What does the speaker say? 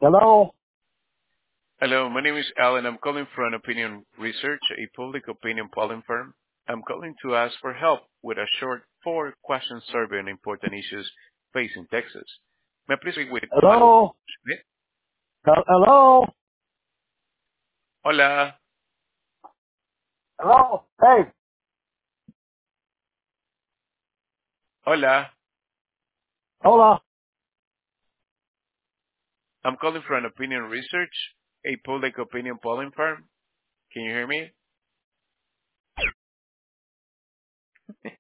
Hello? Hello, my name is Alan. I'm calling from Opinion Research, a public opinion polling firm. I'm calling to ask for help with a short four-question survey on important issues facing Texas. May I please speak with Al Hello? Schmidt? Hello? Hola, Hello? Hey, hola. hola. I'm calling from Opinion Research, a public opinion polling firm. Can you hear me?